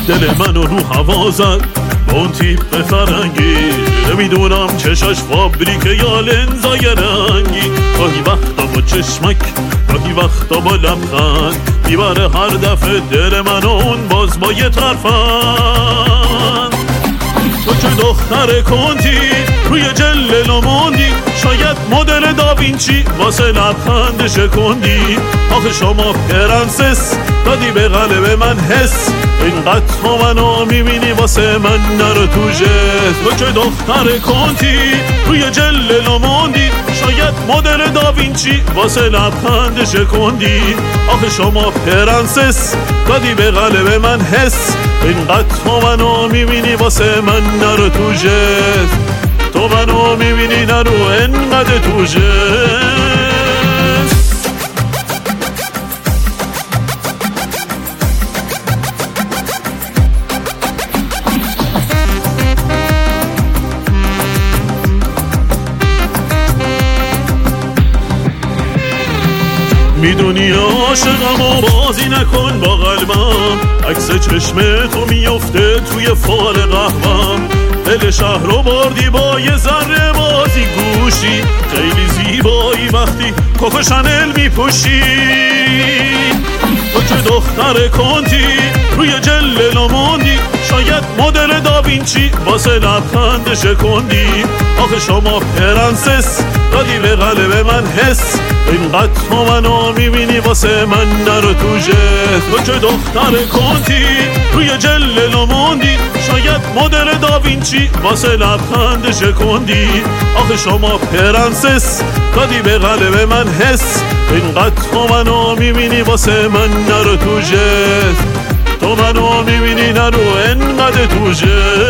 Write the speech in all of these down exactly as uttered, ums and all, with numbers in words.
دل منو رو هوا زد با اون تیپ فرنگی، نمیدونم چشاش فابریکه یا لنزای رنگی. گاهی وقتا با چشمک، گاهی وقتا با لبخند، میبره هر دفعه دل منو اون باز با یه ترفند. تو که دختر کنتی روی جل لاموندی، شاید مدل داوینچی واسه لبخند شکندی. آخه شما پرنسس دادی به قلب من حس، اینقدر تو منو میبینی واسه من نرو تو جس. تو که دختر کنتی روی جل لاموندی، شاید مدل داوینچی واسه لبخند شکندی. آخه شما پرنسس دادی به قلب من حس، اینقدر تو منو میبینی واسه من نرو تو جس. تو منو میبینی نرو انقدر تو جس. میدونی عاشقم و بازی نکن با قلبم، عکس چشم تو میفته توی فال قهوم. دل شهر رو بردی با یه ذره بازی گوشی، خیلی زیبایی وقتی کوکو شانل میپوشی. تو که دختر کنتی روی جل لاموندی، شاید مدل داوینچی واسه لبخند شکندی. آخه شما پرنسس دادی به قلب من حس، اینقدر تو منو میبینی واسه من نرو تو جس. تو که دختر کنتی روی جل لاموندی، شاید مدل داوینچی واسه لبخند شکندی. آخه شما پرنسس دادی به قلب من حس، اینقدر تو منو میبینی واسه من نرو تو جس. تو منو میبینی نرو انقدر تو جس.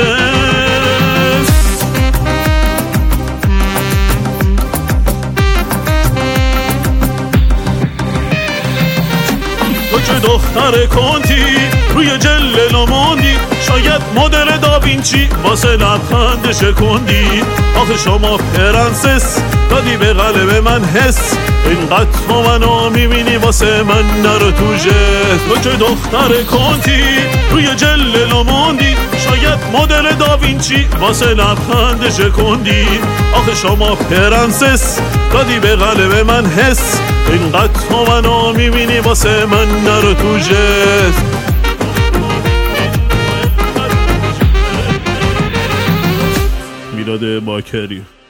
تو که دختر کنتی روی جل لاموندی، شاید مدل داوینچی واسه لبخند شکندی. آخه شما پرنسس دادی به قلب من حس، اینقدر تو منو میبینی واسه من نرو تو جس. تو که دختر کنتی روی جل لاموندی، شاید مدل داوینچی واسه لبخند شکندی. آخه شما پرنسس دادی به قلب من حس، اینقدر تو منو میبینی واسه من نرو تو جس. میلاد باکری.